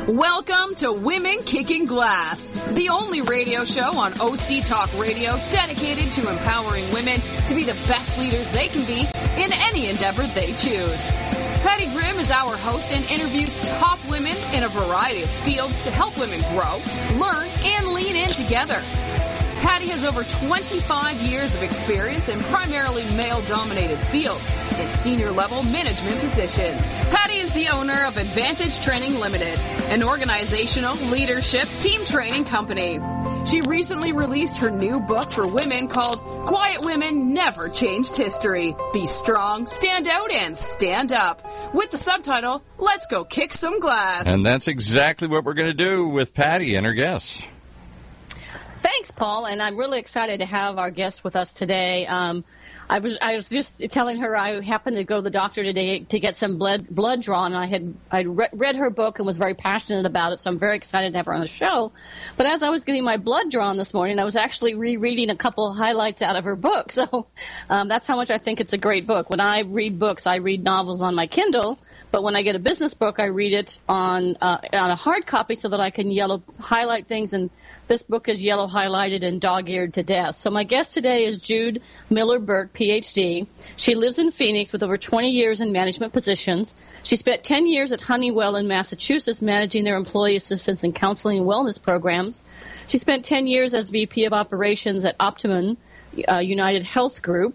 Welcome to Women Kicking Glass, the only radio show on OC Talk Radio dedicated to empowering women to be the best leaders they can be in any endeavor they choose. Patty Grimm is our host and interviews top women in a variety of fields to help women grow, learn, and lean in together. Patty has over 25 years of experience in primarily male-dominated fields in senior-level management positions. Patty is the owner of Advantage Training Limited, an organizational leadership team training company. She recently released her new book for women called Quiet Women Never Changed History. Be strong, stand out, and stand up. With the subtitle, Let's Go Kick Some Glass. And that's exactly what we're going to do with Patty and her guests. Thanks, Paul, and I'm really excited to have our guest with us today. I was just telling her I happened to go to the doctor today to get some blood drawn. I read her book and was very passionate about it, so I'm very excited to have her on the show. But as I was getting my blood drawn this morning, I was actually rereading a couple of highlights out of her book. So that's how much I think it's a great book. When I read books, I read novels on my Kindle. But when I get a business book, I read it on a hard copy so that I can highlight things. And this book is yellow highlighted and dog-eared to death. So my guest today is Jude Miller Burke, Ph.D. She lives in Phoenix with over 20 years in management positions. She spent 10 years at Honeywell in Massachusetts managing their employee assistance and counseling and wellness programs. She spent 10 years as VP of operations at Optimum United Health Group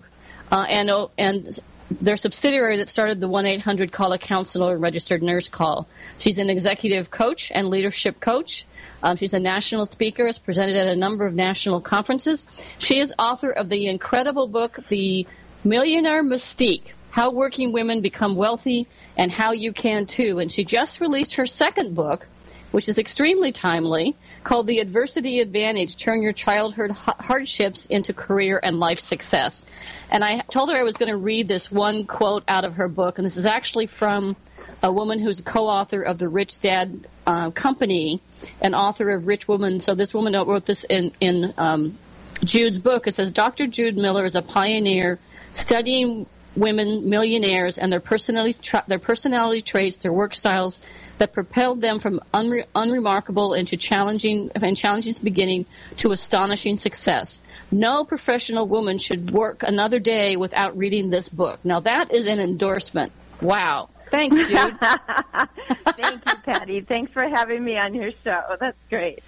and their subsidiary that started the 1-800 Call a Counselor and Registered Nurse Call. She's an executive coach and leadership coach. She's a national speaker, has presented at a number of national conferences. She is author of the incredible book, The Millionaire Mystique, How Working Women Become Wealthy and How You Can Too. And she just released her second book, which is extremely timely, called The Adversity Advantage, Turn Your Childhood Hardships into Career and Life Success. And I told her I was going to read this one quote out of her book, and this is actually from a woman who's a co-author of the Rich Dad Company and author of Rich Woman. So this woman wrote this in Jude's book. It says, Dr. Jude Miller is a pioneer studying women millionaires and their personality traits, their work styles that propelled them from unremarkable into challenging beginning to astonishing success. No professional woman should work another day without reading this book. Now that is an endorsement. Wow. Thanks, Jude. Thank you, Patty. Thanks for having me on your show. That's great.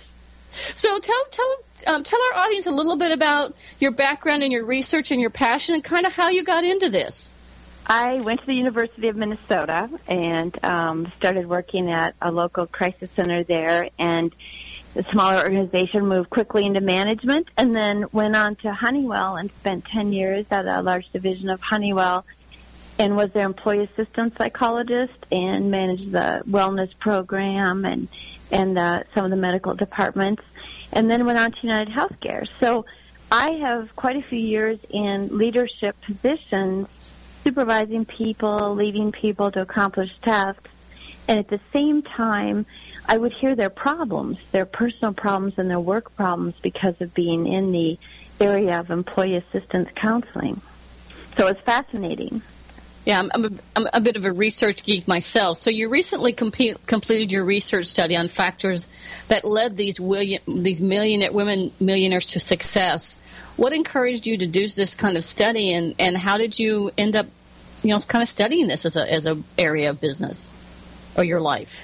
So tell our audience a little bit about your background and your research and your passion and kind of how you got into this. I went to the University of Minnesota and started working at a local crisis center there, and the smaller organization moved quickly into management, and then went on to Honeywell and spent 10 years at a large division of Honeywell and was their employee assistant psychologist and managed the wellness program and some of the medical departments, and then went on to United Healthcare. So I have quite a few years in leadership positions, supervising people, leading people to accomplish tasks, and at the same time, I would hear their problems, their personal problems and their work problems because of being in the area of employee assistance counseling. So it's fascinating. Yeah, I'm a bit of a research geek myself. So you recently completed your research study on factors that led these women millionaires to success. What encouraged you to do this kind of study, and how did you end up, kind of studying this as a area of business or your life?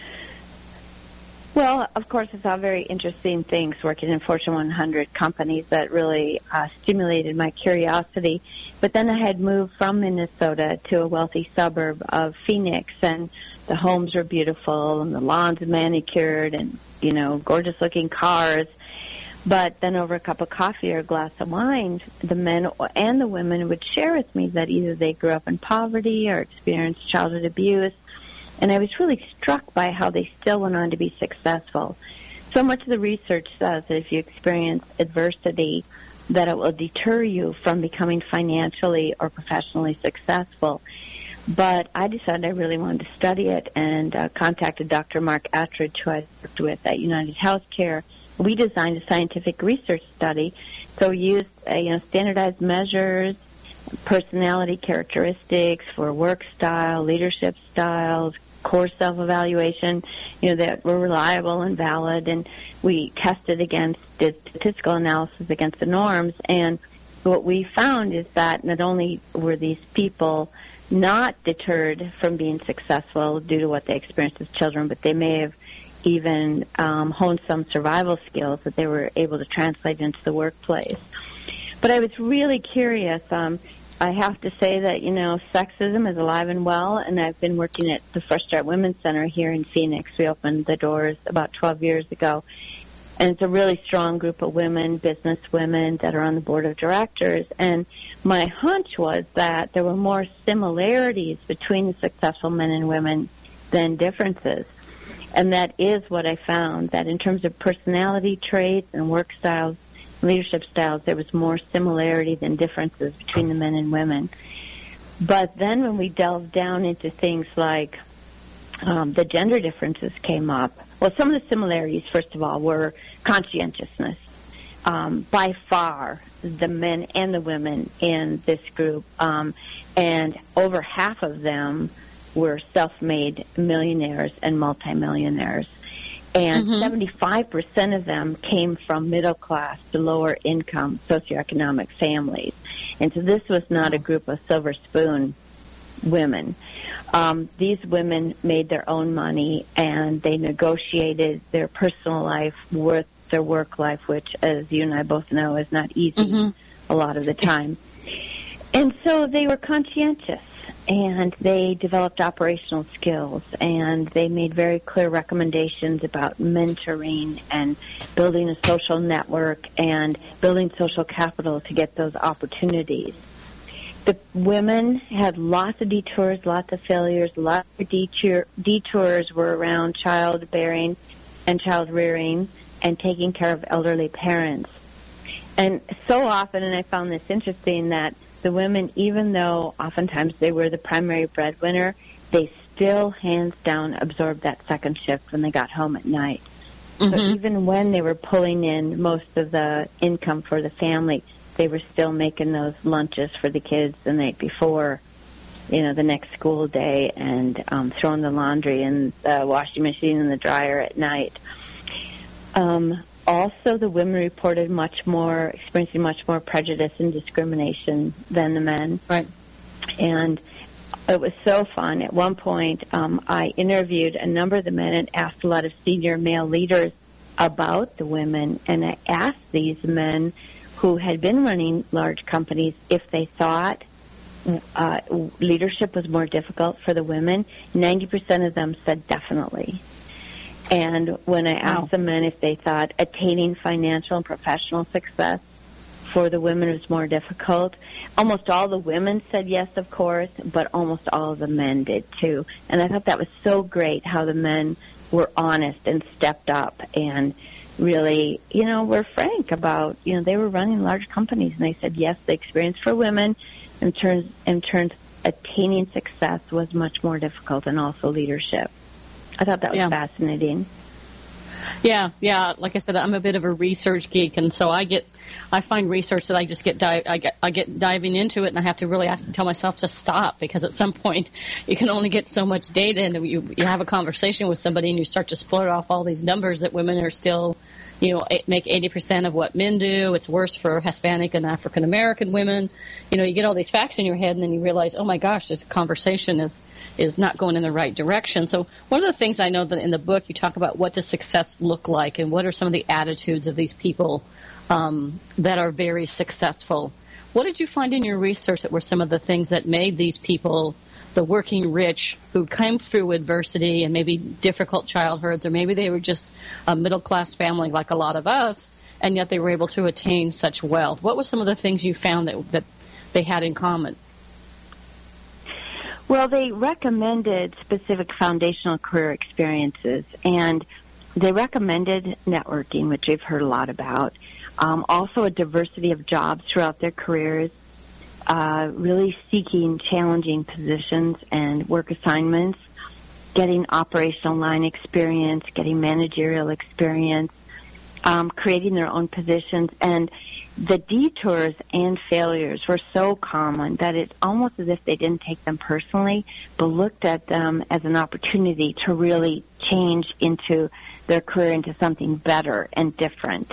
Well, of course, I saw very interesting things working in Fortune 100 companies that really stimulated my curiosity. But then I had moved from Minnesota to a wealthy suburb of Phoenix, and the homes were beautiful, and the lawns manicured, and, gorgeous-looking cars. But then over a cup of coffee or a glass of wine, the men and the women would share with me that either they grew up in poverty or experienced childhood abuse. And I was really struck by how they still went on to be successful. So much of the research says that if you experience adversity, that it will deter you from becoming financially or professionally successful. But I decided I really wanted to study it and contacted Dr. Mark Attridge, who I worked with at United Healthcare. We designed a scientific research study, so we used standardized measures, personality characteristics for work style, leadership styles, core self-evaluation, that were reliable and valid, and we did statistical analysis against the norms, and what we found is that not only were these people not deterred from being successful due to what they experienced as children, but they may have even honed some survival skills that they were able to translate into the workplace. But I was really curious. I have to say that, sexism is alive and well, and I've been working at the Fresh Start Women's Center here in Phoenix. We opened the doors about 12 years ago, and it's a really strong group of women, business women, that are on the board of directors. And my hunch was that there were more similarities between the successful men and women than differences. And that is what I found, that in terms of personality traits and work styles, leadership styles, there was more similarity than differences between the men and women. But then when we delved down into things like the gender differences came up. Well, some of the similarities, first of all, were conscientiousness. By far, the men and the women in this group, and over half of them were self-made millionaires and multimillionaires. And 75% of them came from middle-class to lower-income socioeconomic families. And so this was not a group of silver spoon women. These women made their own money, and they negotiated their personal life with their work life, which, as you and I both know, is not easy a lot of the time. And so they were conscientious, and they developed operational skills, and they made very clear recommendations about mentoring and building a social network and building social capital to get those opportunities. The women had lots of detours, lots of failures. Lots of detours were around childbearing and child rearing and taking care of elderly parents. And so often, and I found this interesting, that the women, even though oftentimes they were the primary breadwinner, they still hands down absorbed that second shift when they got home at night. So even when they were pulling in most of the income for the family, they were still making those lunches for the kids the night before, the next school day, and throwing the laundry in the washing machine and the dryer at night. Also, the women reported experiencing much more prejudice and discrimination than the men. Right. And it was so fun. At one point, I interviewed a number of the men and asked a lot of senior male leaders about the women. And I asked these men who had been running large companies if they thought leadership was more difficult for the women. 90% of them said definitely. And when I asked the men if they thought attaining financial and professional success for the women was more difficult, almost all the women said yes, of course, but almost all of the men did too. And I thought that was so great how the men were honest and stepped up and really, were frank about, they were running large companies, and they said yes, the experience for women in terms attaining success was much more difficult, and also leadership. I thought that was fascinating. Yeah. Like I said, I'm a bit of a research geek, and so I find research that I just get diving into it, and I have to really tell myself to stop, because at some point you can only get so much data, and you have a conversation with somebody and you start to splurt off all these numbers that women are still, make 80% of what men do. It's worse for Hispanic and African American women. You get all these facts in your head, and then you realize, oh my gosh, this conversation is not going in the right direction. So one of the things I know that in the book you talk about, what does success look like, and what are some of the attitudes of these people that are very successful. What did you find in your research that were some of the things that made these people, the working rich, who came through adversity and maybe difficult childhoods, or maybe they were just a middle-class family like a lot of us, and yet they were able to attain such wealth? What were some of the things you found that they had in common? Well, they recommended specific foundational career experiences, and they recommended networking, which we've heard a lot about. Also a diversity of jobs throughout their careers, really seeking challenging positions and work assignments, getting operational line experience, getting managerial experience, creating their own positions, and the detours and failures were so common that it's almost as if they didn't take them personally, but looked at them as an opportunity to really change into their career into something better and different.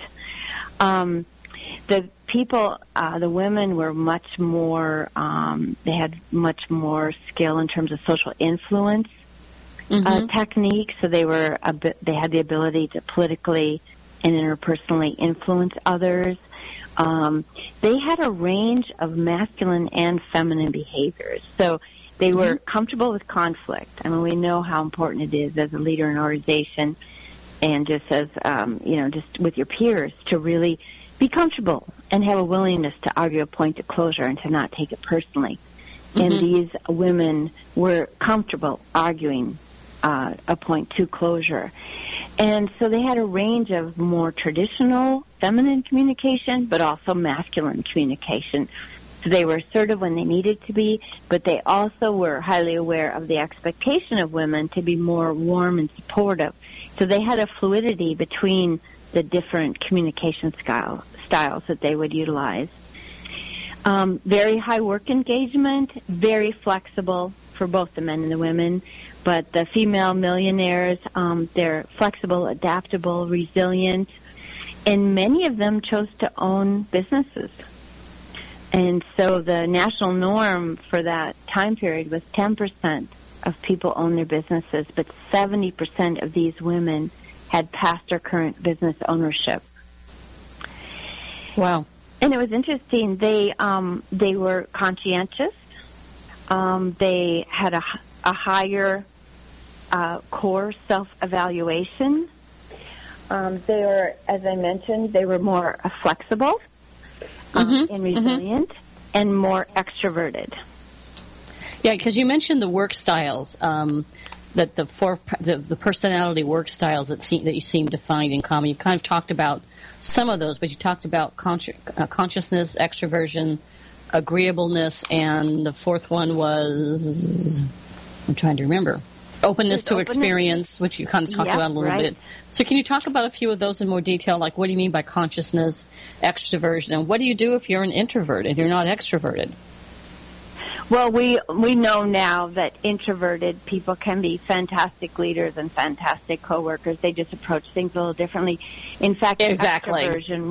The people, the women were much more, they had much more skill in terms of social influence techniques, so they had the ability to politically and interpersonally influence others. They had a range of masculine and feminine behaviors. So they were comfortable with conflict. I mean, we know how important it is as a leader in an organization and just as, just with your peers to really be comfortable and have a willingness to argue a point to closure and to not take it personally. And these women were comfortable arguing a point to closure. And so they had a range of more traditional feminine communication, but also masculine communication. So they were assertive when they needed to be, but they also were highly aware of the expectation of women to be more warm and supportive. So they had a fluidity between the different communication styles that they would utilize. Very high work engagement, very flexible for both the men and the women. But the female millionaires, they're flexible, adaptable, resilient, and many of them chose to own businesses. And so the national norm for that time period was 10% of people own their businesses, but 70% of these women had past or current business ownership. Wow. And it was interesting. They were conscientious. They had a higher core self-evaluation. They were, as I mentioned, they were more flexible and resilient and more extroverted. Yeah, because you mentioned the work styles, that the personality work styles that you seem to find in common. You kind of talked about some of those, but you talked about consciousness, extroversion, agreeableness, and the fourth one was, I'm trying to remember, openness to experience, which you kind of talked about a little bit. So can you talk about a few of those in more detail? Like, what do you mean by consciousness, extroversion, and what do you do if you're an introvert and you're not extroverted? Well, we know now that introverted people can be fantastic leaders and fantastic coworkers. They just approach things a little differently. In fact, extroversion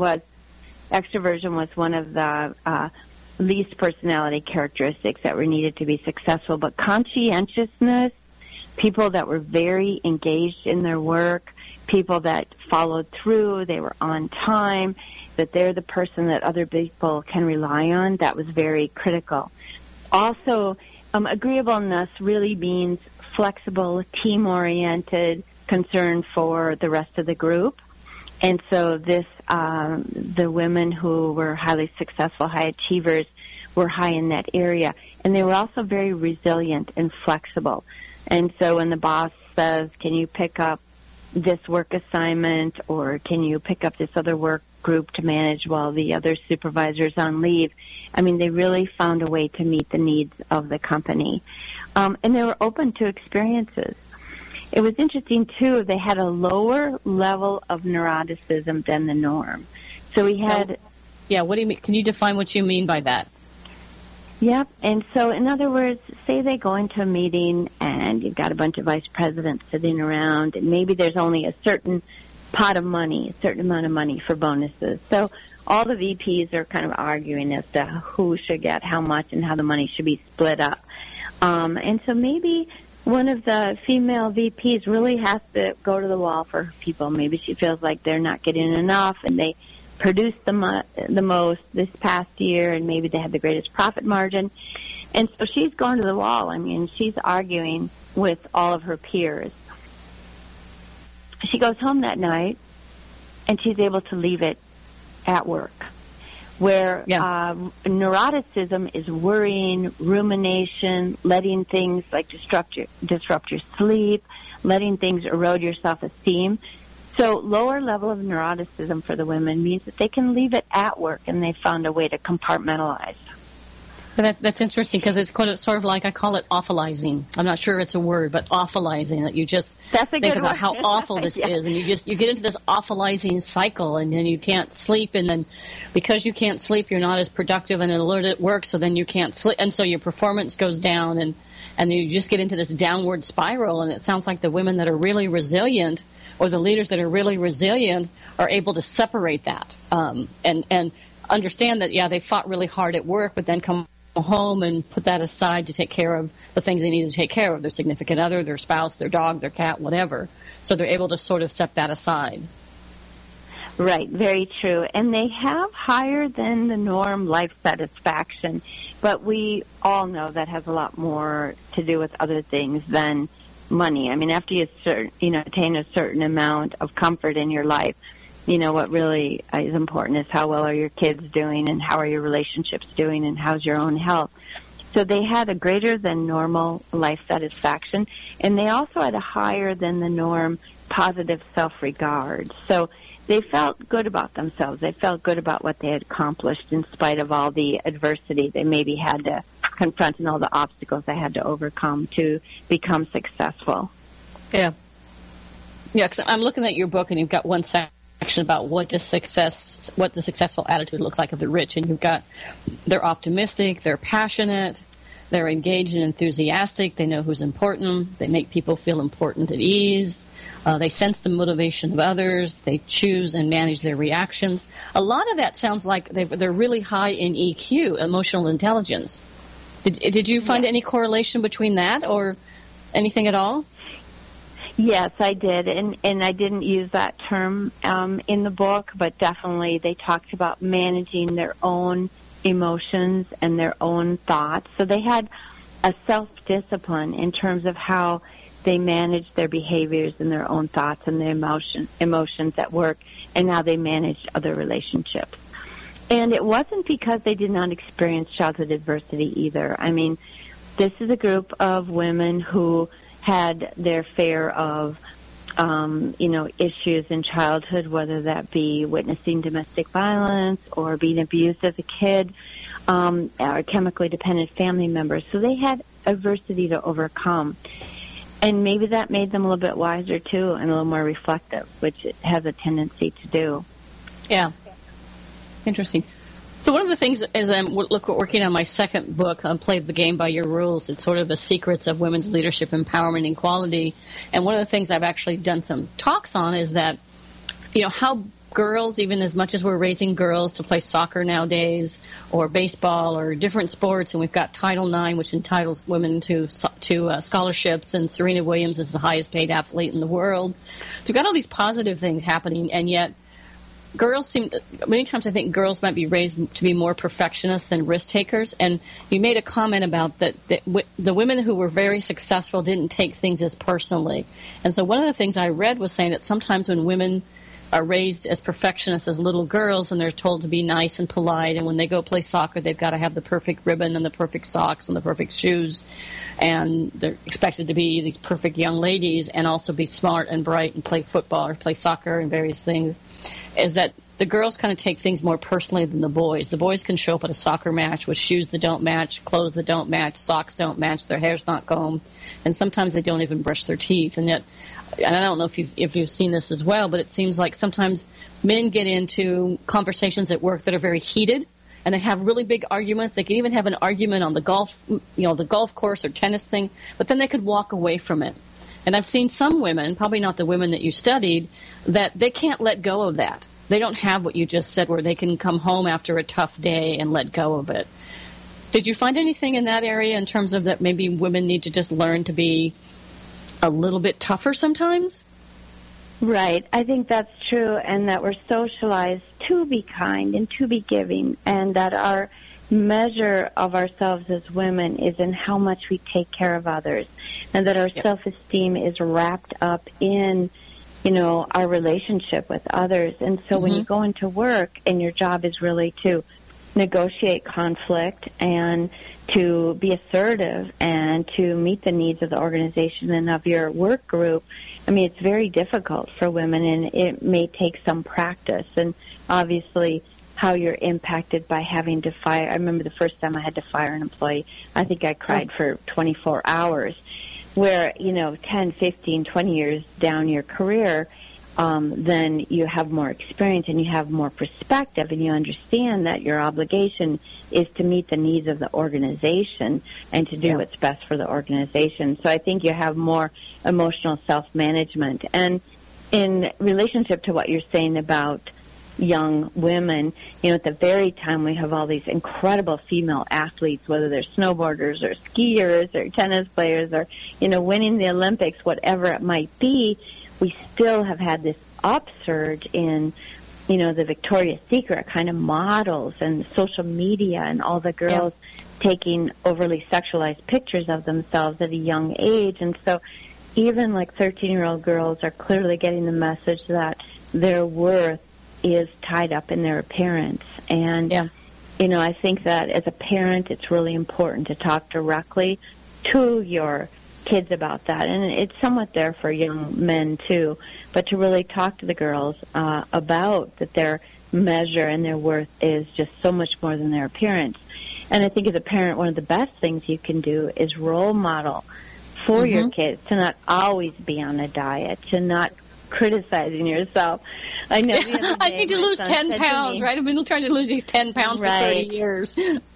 was one of the least personality characteristics that were needed to be successful. But conscientiousness, people that were very engaged in their work, people that followed through, they were on time, that they're the person that other people can rely on, that was very critical. Also, agreeableness really means flexible, team-oriented, concern for the rest of the group. And so the women who were highly successful, high achievers, were high in that area. And they were also very resilient and flexible. And so when the boss says, can you pick up this work assignment, or can you pick up this other work group to manage while the other supervisor's on leave, I mean, they really found a way to meet the needs of the company. And they were open to experiences. It was interesting, too, they had a lower level of neuroticism than the norm. So we had... Yeah, what do you mean? Can you define what you mean by that? Yep. And so, in other words, say they go into a meeting and you've got a bunch of vice presidents sitting around, and maybe there's only a certain pot of money, a certain amount of money for bonuses. So all the VPs are kind of arguing as to who should get how much and how the money should be split up. And so maybe one of the female VPs really has to go to the wall for people. Maybe she feels like they're not getting enough, and they produced the most this past year, and maybe they had the greatest profit margin. And so she's going to the wall. I mean, she's arguing with all of her peers. She goes home that night, and she's able to leave it at work, where neuroticism is worrying, rumination, letting things like disrupt your sleep, letting things erode your self-esteem. So lower level of neuroticism for the women means that they can leave it at work, and they found a way to compartmentalize. That's interesting because it's sort of like, I call it awfulizing. I'm not sure it's a word, but awfulizing, that you just think about how awful this is, and you get into this awfulizing cycle, and then you can't sleep, and then because you can't sleep, you're not as productive and alert at work, so then you can't sleep, and so your performance goes down, and you just get into this downward spiral. And it sounds like the women that are really resilient, or the leaders that are really resilient, are able to separate that and understand that, yeah, they fought really hard at work, but then come home and put that aside to take care of the things they need to take care of, their significant other, their spouse, their dog, their cat, whatever. So they're able to sort of set that aside. Right, very true. And they have higher than the norm life satisfaction, but we all know that has a lot more to do with other things than money. I mean, after you attain a certain amount of comfort in your life, what really is important is how well are your kids doing, and how are your relationships doing, and how's your own health. So they had a greater than normal life satisfaction, and they also had a higher than the norm positive self-regard. So they felt good about themselves. They felt good about what they had accomplished in spite of all the adversity they maybe had to confront and all the obstacles they had to overcome to become successful. Yeah. Yeah, because I'm looking at your book, and you've got one section about what the successful attitude looks like of the rich, and you've got, they're optimistic, they're passionate, they're engaged and enthusiastic, they know who's important, they make people feel important at ease, they sense the motivation of others, they choose and manage their reactions. A lot of that sounds like they're really high in EQ, emotional intelligence. Did you find any correlation between that or anything at all? Yes, I did, and I didn't use that term in the book, but definitely they talked about managing their own emotions and their own thoughts. So they had a self-discipline in terms of how they managed their behaviors and their own thoughts and their emotions at work, and how they managed other relationships. And it wasn't because they did not experience childhood adversity either. I mean, this is a group of women who had their fair of, issues in childhood, whether that be witnessing domestic violence or being abused as a kid, or chemically dependent family members. So they had adversity to overcome. And maybe that made them a little bit wiser, too, and a little more reflective, which it has a tendency to do. Yeah. Interesting. So one of the things is I'm working on my second book, Play the Game by Your Rules. It's sort of the secrets of women's leadership, empowerment, and equality. And one of the things I've actually done some talks on is that, how girls, even as much as we're raising girls to play soccer nowadays, or baseball, or different sports, and we've got Title IX, which entitles women to scholarships, and Serena Williams is the highest paid athlete in the world. So we've got all these positive things happening, and yet girls many times I think girls might be raised to be more perfectionists than risk takers. And you made a comment about that the women who were very successful didn't take things as personally. And so one of the things I read was saying that sometimes when women are raised as perfectionists as little girls, and they're told to be nice and polite, and when they go play soccer, they've got to have the perfect ribbon and the perfect socks and the perfect shoes, and they're expected to be these perfect young ladies and also be smart and bright and play football or play soccer and various things, is that the girls kind of take things more personally than the boys. The boys can show up at a soccer match with shoes that don't match, clothes that don't match, socks don't match, their hair's not combed, and sometimes they don't even brush their teeth. And yet, and I don't know if you've seen this as well, but it seems like sometimes men get into conversations at work that are very heated, and they have really big arguments. They can even have an argument on the golf course or tennis thing, but then they could walk away from it. And I've seen some women, probably not the women that you studied, that they can't let go of that. They don't have what you just said where they can come home after a tough day and let go of it. Did you find anything in that area in terms of that maybe women need to just learn to be a little bit tougher sometimes? Right. I think that's true, and that we're socialized to be kind and to be giving, and that our measure of ourselves as women is in how much we take care of others, and that our self-esteem is wrapped up in, our relationship with others. And so when you go into work and your job is really to negotiate conflict and to be assertive and to meet the needs of the organization and of your work group, I mean, it's very difficult for women, and it may take some practice. And obviously, how you're impacted by having to fire. I remember the first time I had to fire an employee, I think I cried for 24 hours, where, 10, 15, 20 years down your career, then you have more experience and you have more perspective, and you understand that your obligation is to meet the needs of the organization and to do what's best for the organization. So I think you have more emotional self-management. And in relationship to what you're saying about young women, at the very time we have all these incredible female athletes, whether they're snowboarders or skiers or tennis players or, winning the Olympics, whatever it might be, we still have had this upsurge in, the Victoria's Secret kind of models and social media and all the girls taking overly sexualized pictures of themselves at a young age. And so even like 13-year-old girls are clearly getting the message that their worth is tied up in their appearance. And, I think that as a parent, it's really important to talk directly to your kids about that. And it's somewhat there for young men, too, but to really talk to the girls about that their measure and their worth is just so much more than their appearance. And I think as a parent, one of the best things you can do is role model for your kids to not always be on a diet, to not criticizing yourself. I know the other day, I need to lose 10 pounds, right? I've been trying to lose these 10 pounds for 30 years.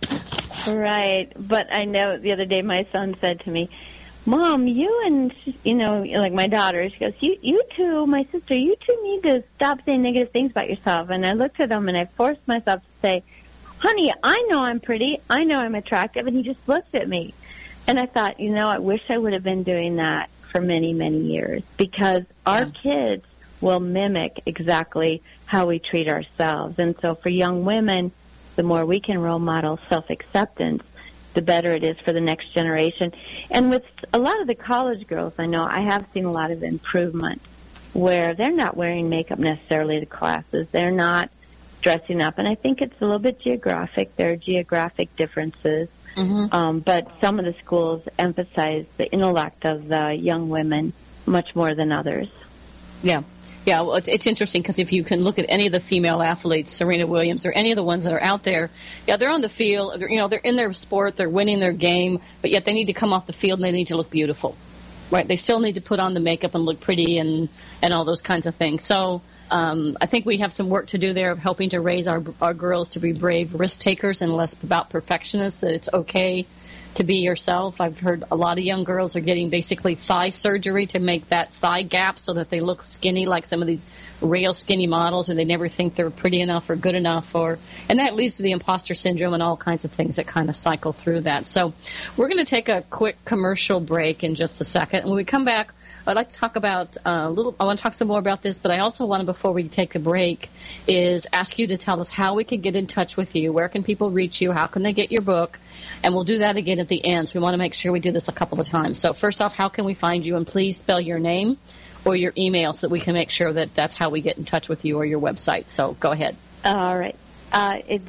Right. But I know the other day my son said to me, Mom, you and, like my daughter, she goes, you two, my sister, you two need to stop saying negative things about yourself. And I looked at him and I forced myself to say, honey, I know I'm pretty. I know I'm attractive. And he just looked at me. And I thought, I wish I would have been doing that for many, many years, because our kids will mimic exactly how we treat ourselves. And so for young women, the more we can role model self-acceptance, the better it is for the next generation. And with a lot of the college girls I know, I have seen a lot of improvement where they're not wearing makeup necessarily to classes. They're not dressing up. And I think it's a little bit geographic. There are geographic differences. But some of the schools emphasize the intellect of the young women much more than others. Yeah. Yeah, well, it's interesting because if you can look at any of the female athletes, Serena Williams or any of the ones that are out there, they're on the field, they're in their sport, they're winning their game, but yet they need to come off the field and they need to look beautiful, right? They still need to put on the makeup and look pretty and all those kinds of things. So I think we have some work to do there of helping to raise our girls to be brave risk takers and less about perfectionists, that it's okay to be yourself. I've heard a lot of young girls are getting basically thigh surgery to make that thigh gap so that they look skinny like some of these real skinny models, and they never think they're pretty enough or good enough, and that leads to the imposter syndrome and all kinds of things that kind of cycle through that. So we're going to take a quick commercial break in just a second. And when we come back, I'd like to talk about I want to talk some more about this, but I also want to, before we take a break, is ask you to tell us how we can get in touch with you. Where can people reach you? How can they get your book? And we'll do that again at the end. So we want to make sure we do this a couple of times. So first off, how can we find you? And please spell your name or your email so that we can make sure that that's how we get in touch with you, or your website. So go ahead. All right. It's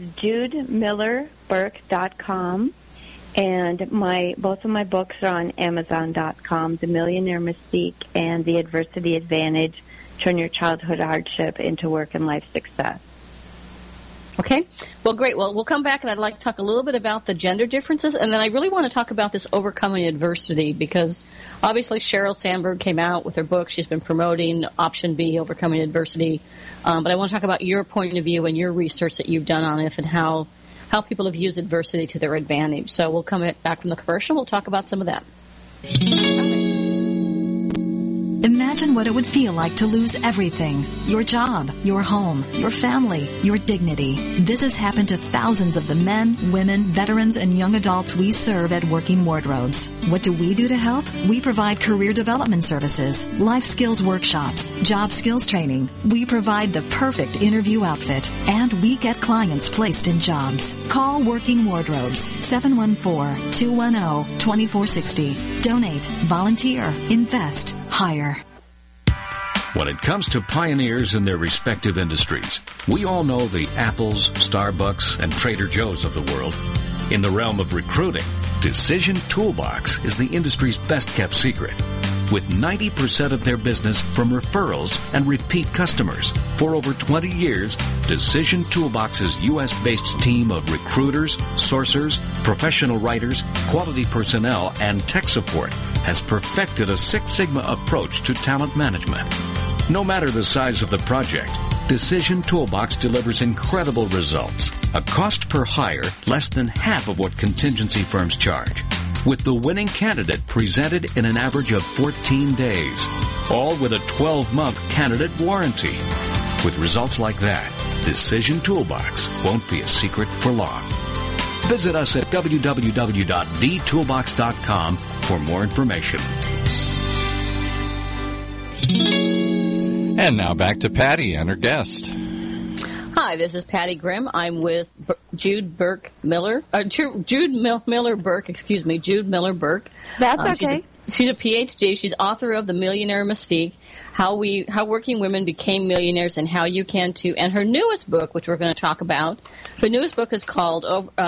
JudeMillerBurke.com. And both of my books are on Amazon.com, The Millionaire Mystique and The Adversity Advantage, Turn Your Childhood Hardship into Work and Life Success. Okay. Well, great. Well, we'll come back, and I'd like to talk a little bit about the gender differences, and then I really want to talk about this overcoming adversity, because obviously Sheryl Sandberg came out with her book. She's been promoting Option B, Overcoming Adversity. But I want to talk about your point of view and your research that you've done on it and how people have used adversity to their advantage. So we'll come back from the commercial. We'll talk about some of that. Imagine what it would feel like to lose everything. Your job, your home, your family, your dignity. This has happened to thousands of the men, women, veterans, and young adults we serve at Working Wardrobes. What do we do to help? We provide career development services, life skills workshops, job skills training. We provide the perfect interview outfit, and we get clients placed in jobs. Call Working Wardrobes, 714-210-2460. Donate, volunteer, invest, hire. When it comes to pioneers in their respective industries, we all know the Apples, Starbucks, and Trader Joe's of the world. In the realm of recruiting, Decision Toolbox is the industry's best-kept secret. with 90% of their business from referrals and repeat customers. For over 20 years, Decision Toolbox's U.S.-based team of recruiters, sourcers, professional writers, quality personnel, and tech support has perfected a Six Sigma approach to talent management. No matter the size of the project, Decision Toolbox delivers incredible results. A cost per hire less than half of what contingency firms charge, with the winning candidate presented in an average of 14 days, all with a 12-month candidate warranty. With results like that, Decision Toolbox won't be a secret for long. Visit us at www.dtoolbox.com for more information. And now back to Patty and her guest. Hi, this is Patty Grimm. I'm with Jude Miller Burke. Jude Miller Burke. That's okay. She's a PhD. She's author of The Millionaire Mystique, How Working Women Became Millionaires and How You Can Too. And her newest book, which we're going to talk about, her newest book is called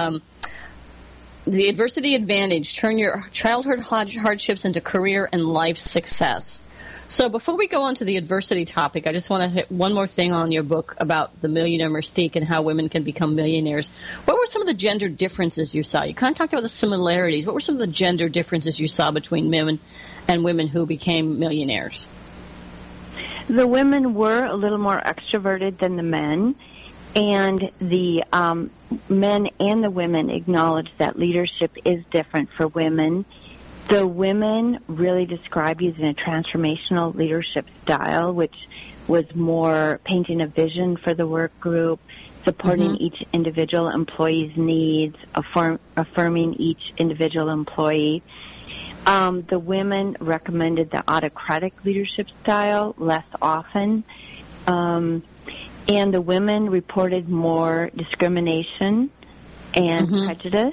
The Adversity Advantage, Turn Your Childhood Hardships into Career and Life Success. So before we go on to the adversity topic, I just want to hit one more thing on your book about the millionaire mystique and how women can become millionaires. What were some of the gender differences you saw? You kind of talked about the similarities. What were some of the gender differences you saw between men and women who became millionaires? The women were a little more extroverted than the men, and the men and the women acknowledged that leadership is different for women. The women really described using a transformational leadership style, which was more painting a vision for the work group, supporting each individual employee's needs, affirming each individual employee. The women recommended the autocratic leadership style less often. And the women reported more discrimination and prejudice.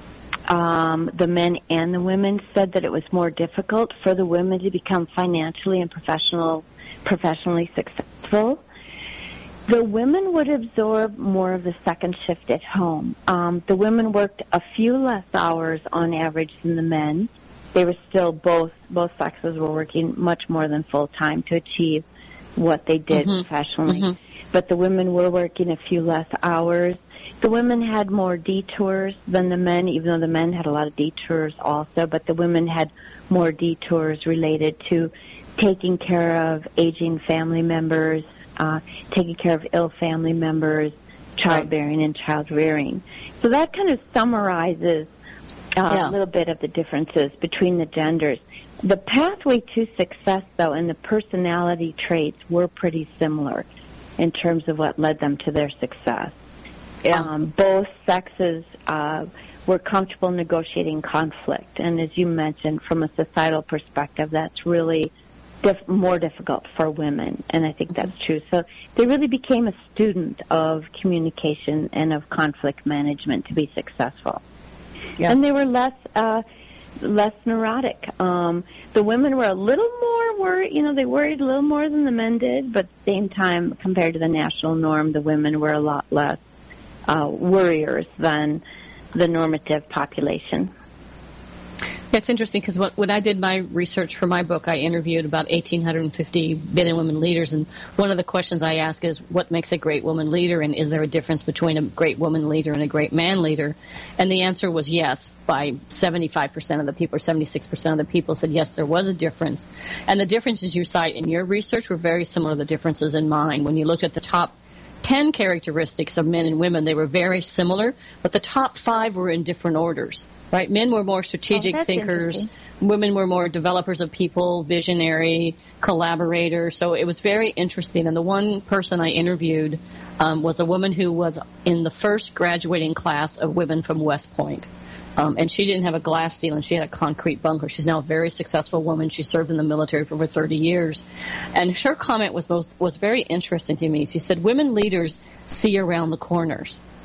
The men and the women said that it was more difficult for the women to become financially and professionally successful. The women would absorb more of the second shift at home. The women worked a few less hours on average than the men. They were still both sexes were working much more than full time to achieve what they did professionally. But the women were working a few less hours. The women had more detours than the men, even though the men had a lot of detours also, but the women had more detours related to taking care of aging family members, taking care of ill family members, childbearing and child rearing. So that kind of summarizes a little bit of the differences between the genders. The pathway to success, though, and the personality traits were pretty similar in terms of what led them to their success. Both sexes were comfortable negotiating conflict, and as you mentioned, from a societal perspective, that's really more difficult for women, and I think that's true. So they really became a student of communication and of conflict management to be successul. And they were less neurotic. The women were a little more worried, they worried a little more than the men did, but at the same time, compared to the national norm, the women were a lot less worriers than the normative population. It's interesting because when I did my research for my book, I interviewed about 1,850 men and women leaders, and one of the questions I ask is, what makes a great woman leader, and is there a difference between a great woman leader and a great man leader? And the answer was yes, by 75% of the people, or 76% of the people said yes, there was a difference. And the differences you cite in your research were very similar to the differences in mine. When you looked at the top 10 characteristics of men and women, they were very similar, but the top 5 were in different orders. Right, men were more strategic thinkers. Women were more developers of people, visionary, collaborators. So it was very interesting. And the one person I interviewed was a woman who was in the first graduating class of women from West Point. And she didn't have a glass ceiling. She had a concrete bunker. She's now a very successful woman. She served in the military for over 30 years. And her comment was very interesting to me. She said, women leaders see around the corners.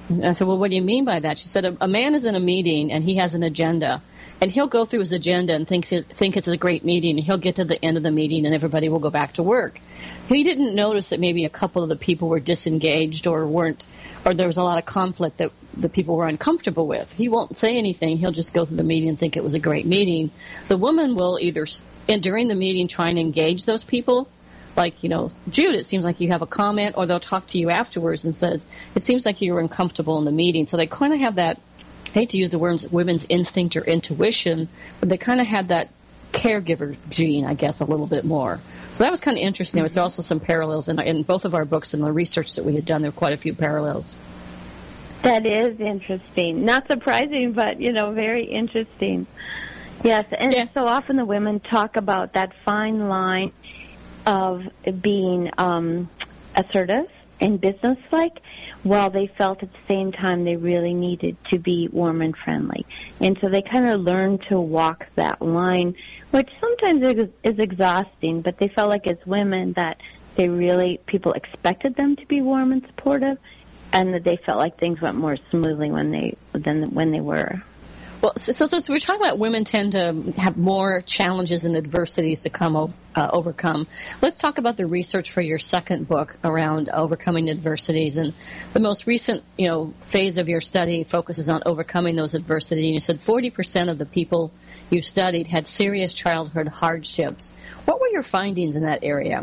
And I said, well, what do you mean by that? She said, a man is in a meeting and he has an agenda. And he'll go through his agenda and think it's a great meeting. And he'll get to the end of the meeting and everybody will go back to work. He didn't notice that maybe a couple of the people were disengaged or there was a lot of conflict that the people were uncomfortable with. He won't say anything. He'll just go through the meeting and think it was a great meeting. The woman will either, during the meeting, try and engage those people. Like, Jude, it seems like you have a comment, or they'll talk to you afterwards and says, it seems like you were uncomfortable in the meeting. So they kind of have that, I hate to use the words women's instinct or intuition, but they kind of had that caregiver gene, I guess, a little bit more. So that was kind of interesting. There was also some parallels in both of our books and the research that we had done. There were quite a few parallels. That is interesting. Not surprising, but, very interesting. Yes, and so often the women talk about that fine line of being assertive and businesslike, while they felt at the same time they really needed to be warm and friendly. And so they kind of learned to walk that line, which sometimes is exhausting, but they felt like as women that people expected them to be warm and supportive, and that they felt like things went more smoothly than when they were. Well, so we're talking about women tend to have more challenges and adversities to overcome. Let's talk about the research for your second book around overcoming adversities. And the most recent, phase of your study focuses on overcoming those adversities. And you said 40% of the people you studied had serious childhood hardships. What were your findings in that area?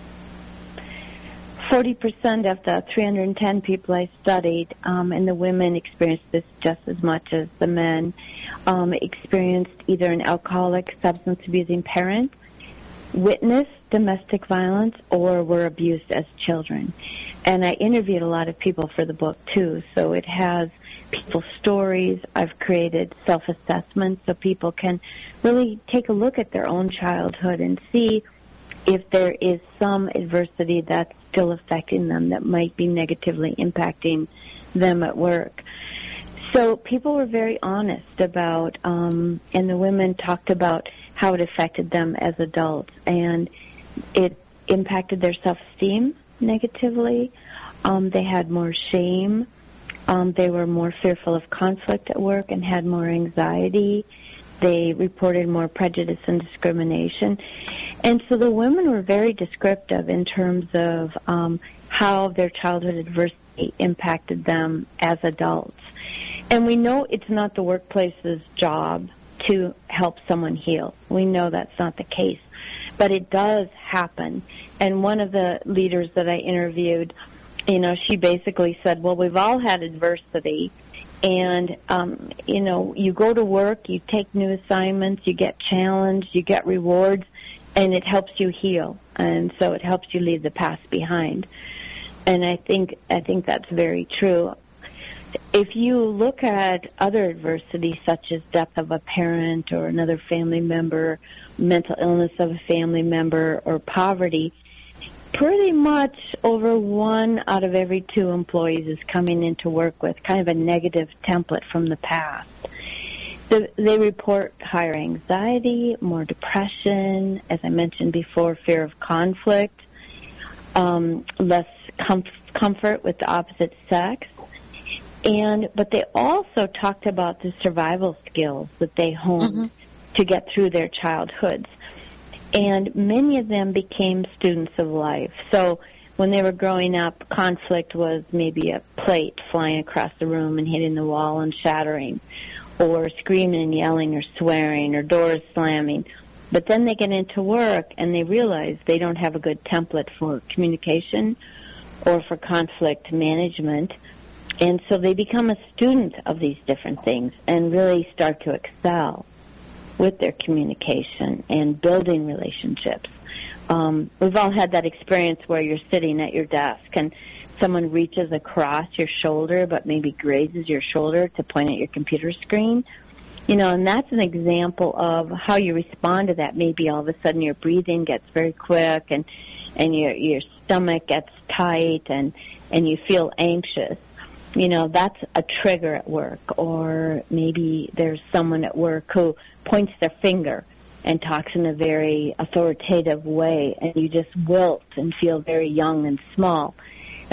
40% of the 310 people I studied, and the women experienced this just as much as the men, experienced either an alcoholic, substance-abusing parent, witnessed domestic violence, or were abused as children. And I interviewed a lot of people for the book, too, so it has people's stories. I've created self-assessments so people can really take a look at their own childhood and see if there is some adversity that's still affecting them that might be negatively impacting them at work. So people were very honest about, and the women talked about how it affected them as adults, and it impacted their self-esteem negatively. They had more shame. They were more fearful of conflict at work and had more anxiety. They reported more prejudice and discrimination. And so the women were very descriptive in terms of how their childhood adversity impacted them as adults. And we know it's not the workplace's job to help someone heal. We know that's not the case. But it does happen. And one of the leaders that I interviewed, she basically said, well, we've all had adversity. And, you go to work, you take new assignments, you get challenged, you get rewards, and it helps you heal. And so it helps you leave the past behind. And I think that's very true. If you look at other adversity, such as death of a parent or another family member, mental illness of a family member, or poverty, pretty much over 1 out of every 2 employees is coming into work with kind of a negative template from the past. They report higher anxiety, more depression, as I mentioned before, fear of conflict, less comfort with the opposite sex. But they also talked about the survival skills that they honed to get through their childhoods. And many of them became students of life. So when they were growing up, conflict was maybe a plate flying across the room and hitting the wall and shattering, or screaming and yelling or swearing, or doors slamming. But then they get into work and they realize they don't have a good template for communication or for conflict management. And so they become a student of these different things and really start to excel with their communication and building relationships. We've all had that experience where you're sitting at your desk and someone reaches across your shoulder but maybe grazes your shoulder to point at your computer screen. And that's an example of how you respond to that. Maybe all of a sudden your breathing gets very quick and your stomach gets tight and you feel anxious. That's a trigger at work. Or maybe there's someone at work who points their finger and talks in a very authoritative way, and you just wilt and feel very young and small.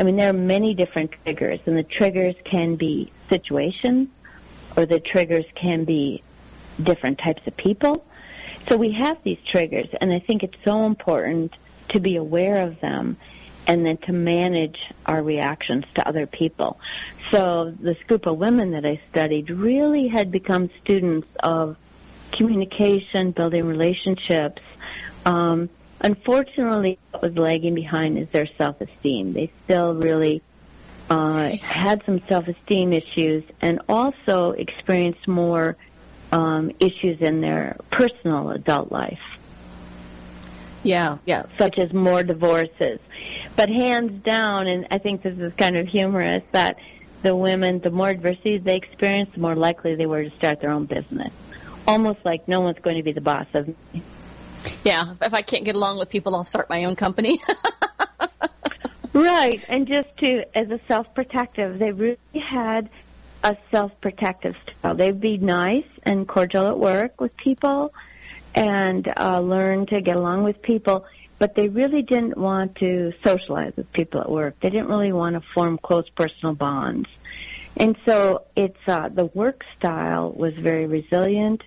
I mean, there are many different triggers, and the triggers can be situations, or the triggers can be different types of people. So we have these triggers, and I think it's so important to be aware of them and then to manage our reactions to other people. So this group of women that I studied really had become students of communication, building relationships. Unfortunately, what was lagging behind is their self-esteem. They still really had some self-esteem issues and also experienced more issues in their personal adult life. Yeah. Such as more divorces. But hands down, and I think this is kind of humorous, that the women, the more adversity they experienced, the more likely they were to start their own business. Almost like no one's going to be the boss of me. Yeah, if I can't get along with people, I'll start my own company. Right, and just as a self-protective, they really had a self-protective style. They'd be nice and cordial at work with people and learn to get along with people, but they really didn't want to socialize with people at work. They didn't really want to form close personal bonds. And so it's the work style was very resilient,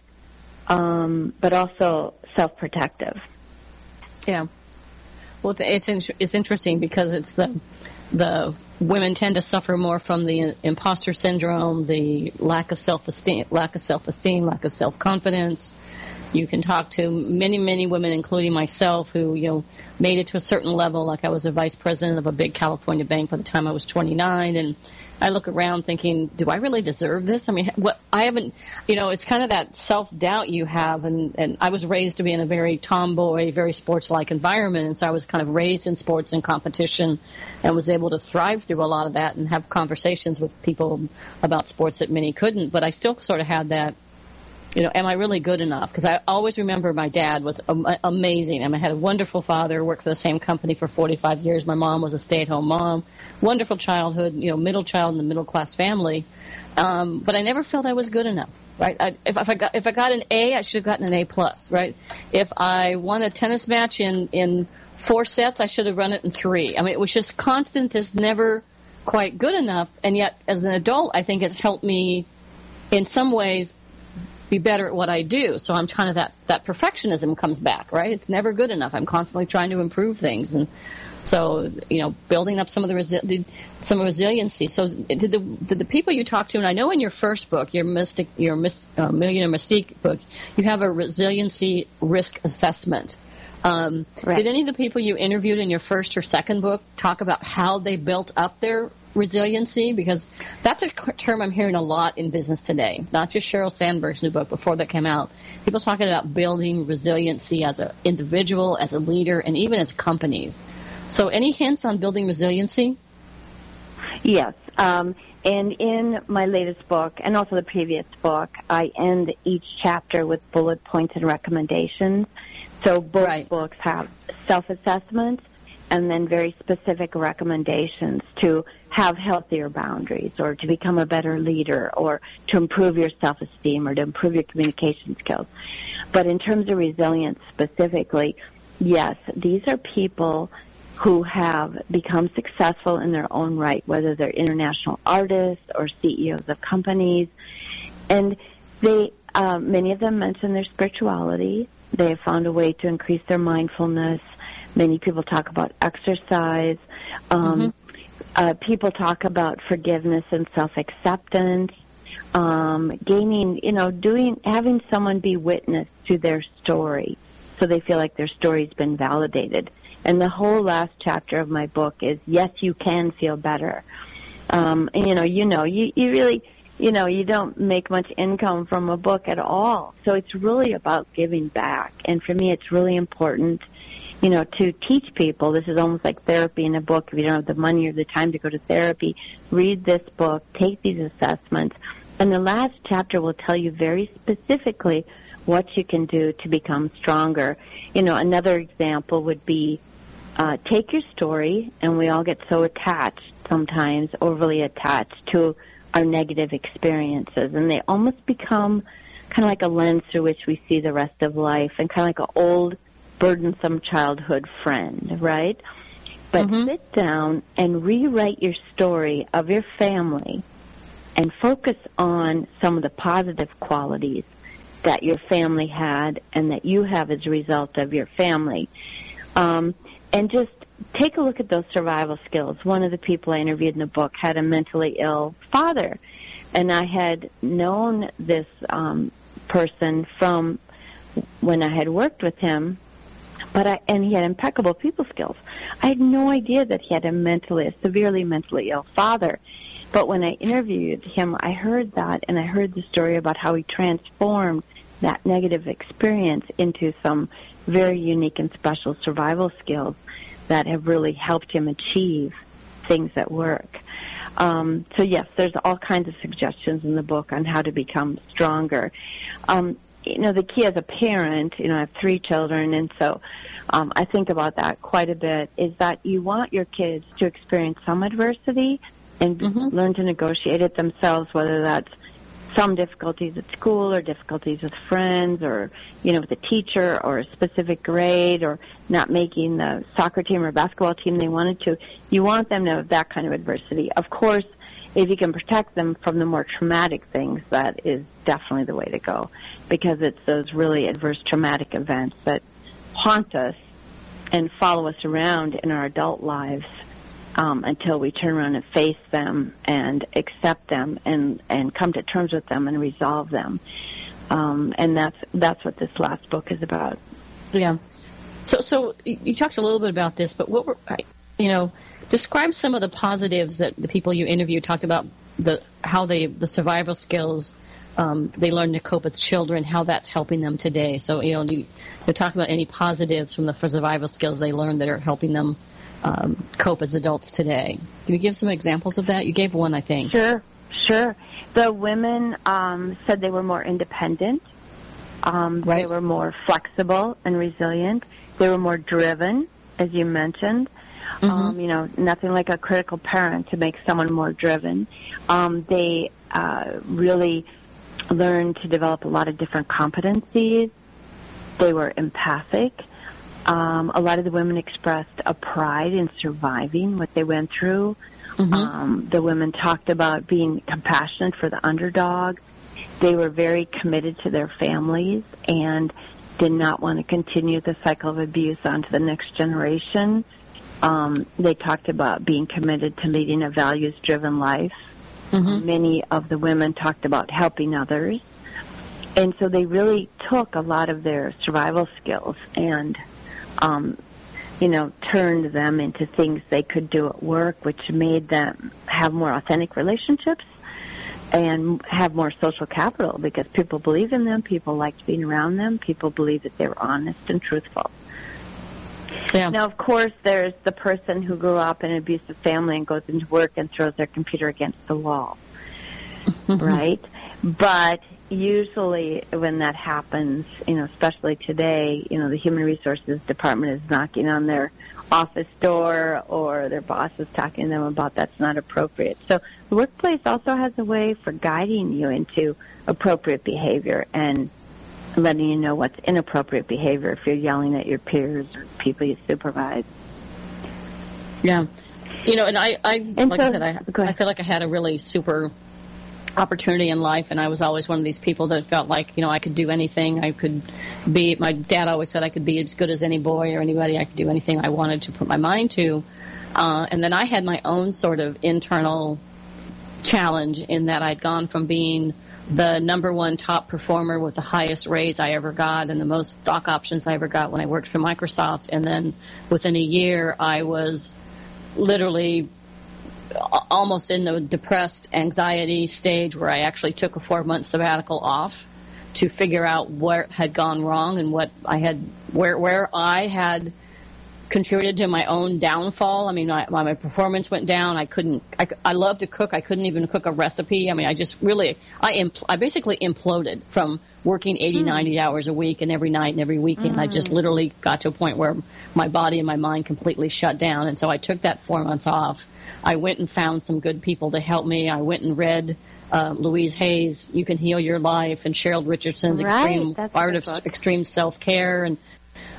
but also self-protective. Yeah. Well, it's interesting because it's the women tend to suffer more from the imposter syndrome, the lack of self-esteem, lack of self-confidence. You can talk to many, many women, including myself, who made it to a certain level. Like I was a vice president of a big California bank by the time I was 29, and I look around thinking, do I really deserve this? I mean, I haven't, it's kind of that self-doubt you have, and I was raised to be in a very tomboy, very sports-like environment, and so I was kind of raised in sports and competition and was able to thrive through a lot of that and have conversations with people about sports that many couldn't, but I still sort of had that, am I really good enough? Because I always remember my dad was amazing. I had a wonderful father, worked for the same company for 45 years. My mom was a stay-at-home mom. Wonderful childhood, middle child in a middle-class family. But I never felt I was good enough, right? If I got an A, I should have gotten an A+, right? If I won a tennis match in 4 sets, I should have run it in 3. I mean, it was just constant. It's never quite good enough. And yet, as an adult, I think it's helped me in some ways be better at what I do. So I'm kind of that perfectionism comes back, right? It's never good enough. I'm constantly trying to improve things, and so building up some of some resiliency. So did the people you talked to, and I know in your first book, your Millionaire Mystique book, you have a resiliency risk assessment. Right. Did any of the people you interviewed in your first or second book talk about how they built up their resiliency? Because that's a term I'm hearing a lot in business today, not just Sheryl Sandberg's new book before that came out. People talking about building resiliency as an individual, as a leader, and even as companies. So any hints on building resiliency? Yes. And in my latest book, and also the previous book, I end each chapter with bullet points and recommendations. So both books have self-assessments and then very specific recommendations to have healthier boundaries or to become a better leader or to improve your self-esteem or to improve your communication skills. But in terms of resilience specifically, yes, these are people who have become successful in their own right, whether they're international artists or CEOs of companies. And they, many of them mention their spirituality. They have found a way to increase their mindfulness. Many people talk about exercise. People talk about forgiveness and self-acceptance. Having someone be witness to their story so they feel like their story's been validated. And the whole last chapter of my book is, yes, you can feel better. You really, you don't make much income from a book at all. So it's really about giving back. And for me, it's really important, to teach people. This is almost like therapy in a book. If you don't have the money or the time to go to therapy, read this book, take these assessments. And the last chapter will tell you very specifically what you can do to become stronger. Another example would be take your story, and we all get so attached sometimes, overly attached to our negative experiences, and they almost become kind of like a lens through which we see the rest of life and kind of like an old, burdensome childhood friend, right? But sit down and rewrite your story of your family and focus on some of the positive qualities that your family had and that you have as a result of your family. And just take a look at those survival skills. One of the people I interviewed in the book had a mentally ill father, and I had known this person from when I had worked with him, and he had impeccable people skills. I had no idea that he had a severely mentally ill father. But when I interviewed him, I heard that, and I heard the story about how he transformed that negative experience into some very unique and special survival skills that have really helped him achieve things at work. So yes, there's all kinds of suggestions in the book on how to become stronger. The key as a parent, I have 3 children, and so I think about that quite a bit, is that you want your kids to experience some adversity and learn to negotiate it themselves, whether that's some difficulties at school or difficulties with friends or, with a teacher or a specific grade or not making the soccer team or basketball team they wanted to. You want them to have that kind of adversity. Of course, if you can protect them from the more traumatic things, that is definitely the way to go, because it's those really adverse traumatic events that haunt us and follow us around in our adult lives until we turn around and face them and accept them and come to terms with them and resolve them. And that's what this last book is about. Yeah. So you talked a little bit about this, but what were, describe some of the positives that the people you interviewed talked about, the survival skills they learned to cope as children, how that's helping them today. So, you talk about any positives from the survival skills they learned that are helping them cope as adults today. Can you give some examples of that? You gave one, I think. Sure. The women said they were more independent. Right. They were more flexible and resilient. They were more driven, as you mentioned. Nothing like a critical parent to make someone more driven. They really learned to develop a lot of different competencies. They were empathic. A lot of the women expressed a pride in surviving what they went through. The women talked about being compassionate for the underdog. They were very committed to their families and did not want to continue the cycle of abuse onto the next generation. They talked about being committed to leading a values-driven life. Many of the women talked about helping others. And so they really took a lot of their survival skills and turned them into things they could do at work, which made them have more authentic relationships and have more social capital, because people believe in them, people liked being around them, people believed that they were honest and truthful. Yeah. Now, of course, there's the person who grew up in an abusive family and goes into work and throws their computer against the wall, right? But usually when that happens, especially today, the Human Resources Department is knocking on their office door or their boss is talking to them about that's not appropriate. So the workplace also has a way for guiding you into appropriate behavior and letting you know what's inappropriate behavior if you're yelling at your peers or people you supervise. Yeah. And I feel like I had a really super opportunity in life, and I was always one of these people that felt like, I could do anything. I could be, my dad always said I could be as good as any boy or anybody. I could do anything I wanted to put my mind to. And then I had my own sort of internal challenge in that I'd gone from being the number one top performer with the highest raise I ever got and the most stock options I ever got when I worked for Microsoft. And then within a year, I was literally almost in the depressed anxiety stage where I actually took a 4-month sabbatical off to figure out what had gone wrong and what I had, where I had contributed to my own downfall. I mean, my performance went down. I love to cook. I couldn't even cook a recipe. I mean, I basically imploded from working 80, 90 hours a week, and every night and every weekend. I just literally got to a point where my body and my mind completely shut down. And so I took that 4 months off. I went and found some good people to help me. I went and read Louise Hay's You Can Heal Your Life and Cheryl Richardson's Art of Extreme Self-Care. And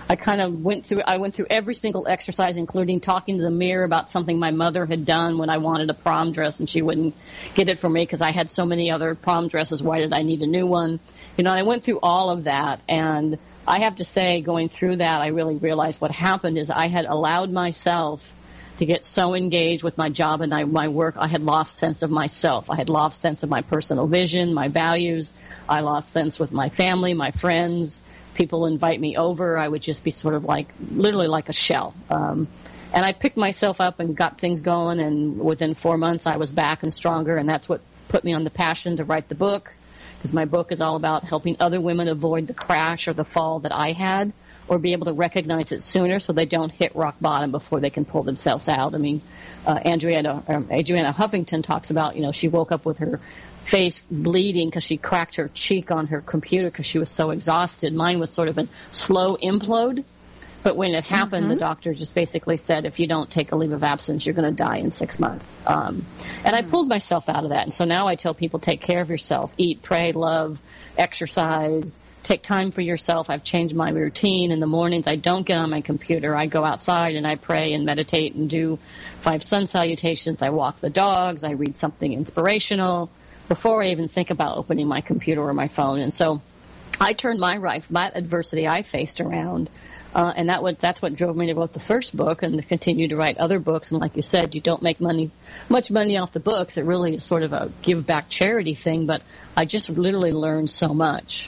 I kind of went through every single exercise, including talking to the mirror about something my mother had done when I wanted a prom dress and she wouldn't get it for me because I had so many other prom dresses. Why did I need a new one? I went through all of that, and I have to say, going through that, I really realized what happened is I had allowed myself to get so engaged with my job and my work, I had lost sense of myself. I had lost sense of my personal vision, my values. I lost sense with my family, my friends. People invite me over. I would just be sort of literally like a shell. And I picked myself up and got things going, and within 4 months I was back and stronger, and that's what put me on the passion to write the book, because my book is all about helping other women avoid the crash or the fall that I had, or be able to recognize it sooner so they don't hit rock bottom before they can pull themselves out. I mean, Adriana Huffington talks about, she woke up with her face bleeding because she cracked her cheek on her computer because she was so exhausted. Mine was sort of a slow implode. But when it happened, the doctor just basically said, if you don't take a leave of absence, you're going to die in 6 months. And I pulled myself out of that. And so now I tell people, take care of yourself. Eat, pray, love, exercise. Take time for yourself. I've changed my routine. In the mornings, I don't get on my computer. I go outside and I pray and meditate and do 5 sun salutations. I walk the dogs. I read something inspirational before I even think about opening my computer or my phone. And so I turned my life, that adversity I faced around. And that's what drove me to write the first book and to continue to write other books. And like you said, you don't make much money off the books. It really is sort of a give-back charity thing. But I just literally learned so much.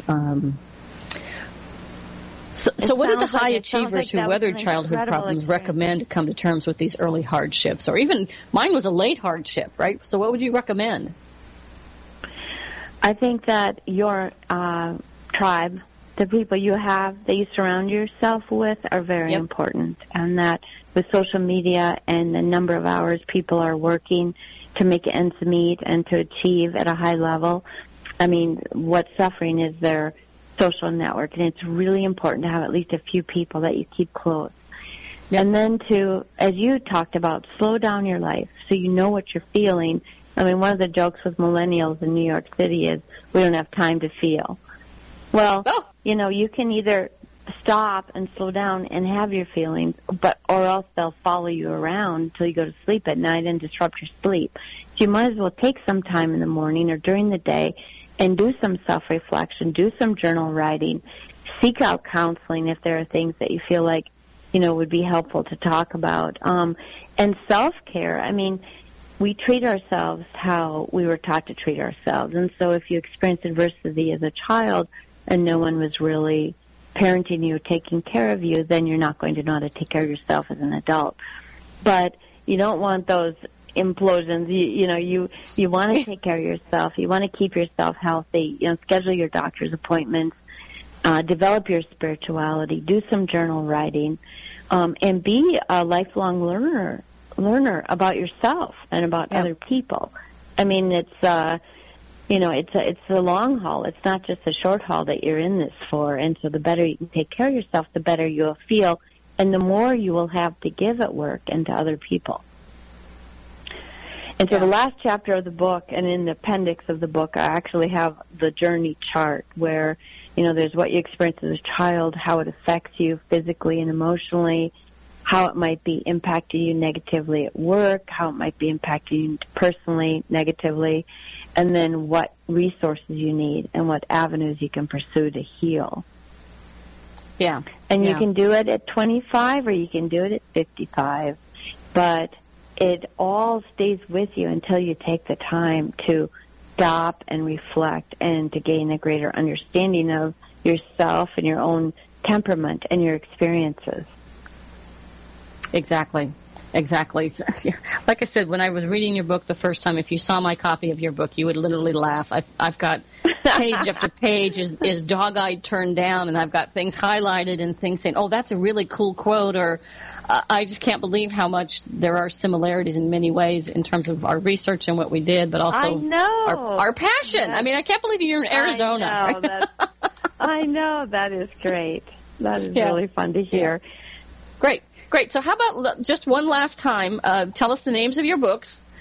So what did the high achievers who weathered childhood problems recommend to come to terms with these early hardships? Or even, mine was a late hardship, right? So what would you recommend? I think that your tribe, the people you have that you surround yourself with, are very important. And that with social media and the number of hours people are working to make ends meet and to achieve at a high level, I mean, what's suffering is their social network. And it's really important to have at least a few people that you keep close. Yep. And then to, as you talked about, slow down your life so you know what you're feeling. I mean, one of the jokes with millennials in New York City is we don't have time to feel. Well, you can either stop and slow down and have your feelings, or else they'll follow you around until you go to sleep at night and disrupt your sleep. So you might as well take some time in the morning or during the day and do some self-reflection, do some journal writing, seek out counseling if there are things that you feel like, would be helpful to talk about. And self-care, I mean, we treat ourselves how we were taught to treat ourselves. And so if you experience adversity as a child and no one was really parenting you or taking care of you, then you're not going to know how to take care of yourself as an adult. But you don't want those implosions. You want to take care of yourself. You want to keep yourself healthy. Schedule your doctor's appointments. Develop your spirituality. Do some journal writing, and be a lifelong learner about yourself and about other people. I mean, it's it's a long haul. It's not just a short haul that you're in this for. And so the better you can take care of yourself, the better you'll feel, and the more you will have to give at work and to other people. And so the last chapter of the book, and in the appendix of the book, I actually have the journey chart where, there's what you experienced as a child, how it affects you physically and emotionally, how it might be impacting you negatively at work, how it might be impacting you personally negatively, and then what resources you need and what avenues you can pursue to heal. Yeah. And you can do it at 25 or you can do it at 55, but it all stays with you until you take the time to stop and reflect and to gain a greater understanding of yourself and your own temperament and your experiences. Exactly. Like I said, when I was reading your book the first time, if you saw my copy of your book, you would literally laugh. I've got page after page is dog-eyed turned down, and I've got things highlighted and things saying, oh, that's a really cool quote, or I just can't believe how much there are similarities in many ways in terms of our research and what we did, but also our passion. I mean, I can't believe you're in Arizona. I know. That is great. That is really fun to hear. Yeah. Great. So how about just one last time, tell us the names of your books,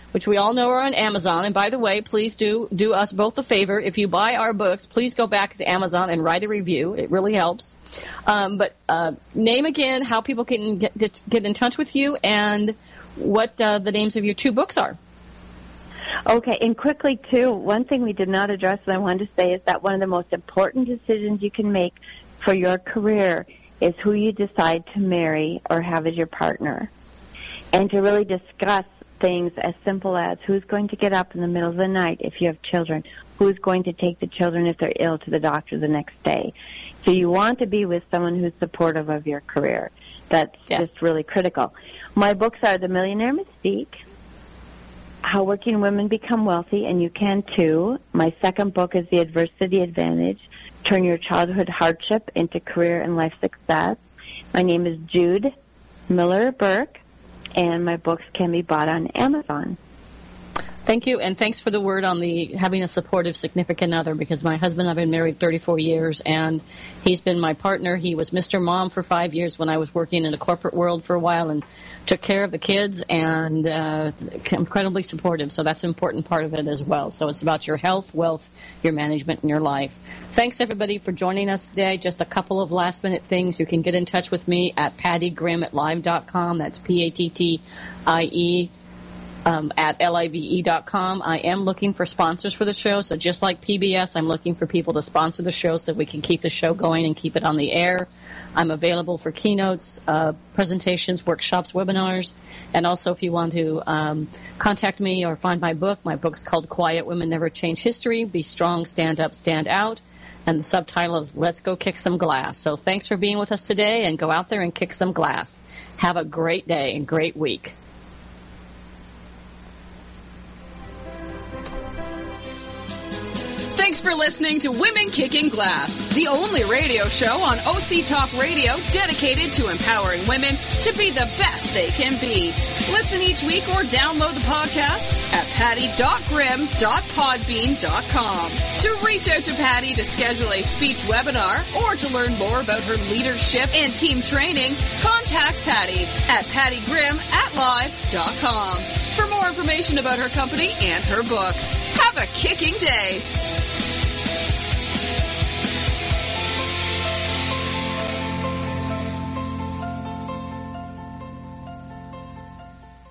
which we all know are on Amazon. And by the way, please do us both a favor. If you buy our books, please go back to Amazon and write a review. It really helps. But name again how people can get in touch with you and what the names of your 2 books are. Okay, and quickly, too, one thing we did not address that I wanted to say is that one of the most important decisions you can make for your career is who you decide to marry or have as your partner. And to really discuss things as simple as who's going to get up in the middle of the night if you have children, who's going to take the children if they're ill to the doctor the next day. So you want to be with someone who's supportive of your career. That's just really critical. My books are The Millionaire Mystique, How Working Women Become Wealthy, and You Can Too. My second book is The Adversity Advantage, Turn Your Childhood Hardship into Career and Life Success. My name is Jude Miller Burke, and my books can be bought on Amazon. Thank you, and thanks for the word on the having a supportive significant other, because my husband and I have been married 34 years, and he's been my partner. He was Mr. Mom for 5 years when I was working in a corporate world for a while and took care of the kids, and incredibly supportive, so that's an important part of it as well. So it's about your health, wealth, your management, and your life. Thanks, everybody, for joining us today. Just a couple of last-minute things. You can get in touch with me at pattygrimm@live.com. That's Pattie at live.com. I am looking for sponsors for the show, so just like PBS, I'm looking for people to sponsor the show so we can keep the show going and keep it on the air. I'm available for keynotes, presentations, workshops, webinars, and also if you want to contact me or find my book's called Quiet Women Never Change History, Be Strong, Stand Up, Stand Out, and the subtitle is Let's Go Kick Some Glass. So thanks for being with us today, and go out there and kick some glass. Have a great day and great week. Thanks for listening to Women Kicking Glass, the only radio show on OC Talk Radio dedicated to empowering women to be the best they can be. Listen each week or download the podcast at patty.grimm.podbean.com. To reach out to Patty to schedule a speech webinar or to learn more about her leadership and team training, contact Patty at pattygrimm@live.com. For more information about her company and her books, have a kicking day.